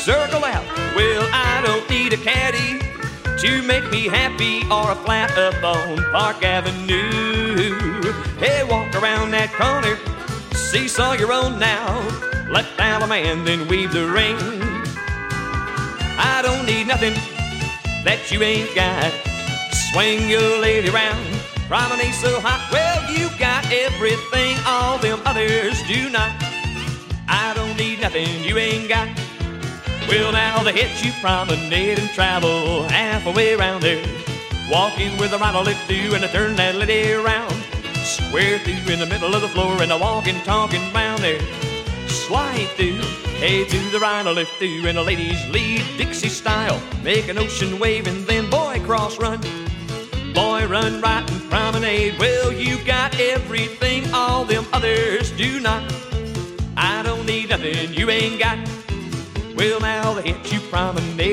circle out. Well, I don't need a caddy to make me happy or a flat up on Park Avenue. Hey, walk around that corner, seesaw your own now. Let down a man, then weave the ring. I don't need nothing that you ain't got. Swing your lady round, promenade so hot. Well, you got everything all them others do not. I don't need nothing you ain't got. Well, now they hit you promenade and travel halfway around there. Walking with a right lift through and I turn that lady around. Square through in the middle of the floor and a walking, talking round there. Slide through, hey, to the right lift through and the ladies lead Dixie style. Make an ocean wave and then boy cross run. Boy run right and promenade. Well, you got everything all them others do not. I don't need nothing you ain't got. Well, now they hit you promenade.